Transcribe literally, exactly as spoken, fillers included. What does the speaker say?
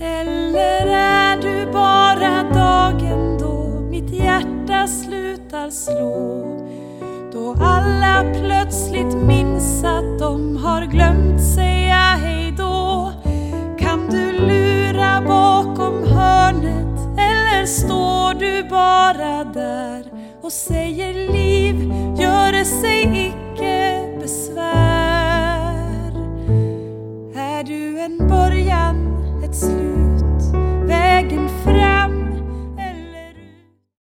Eller är du bara dagen då mitt hjärta slutar slå? Då alla plötsligt minns att de har glömt säga hej då. Kan du lura bakom hörnet, eller står du bara där och säger liv, gör sig icke besvär?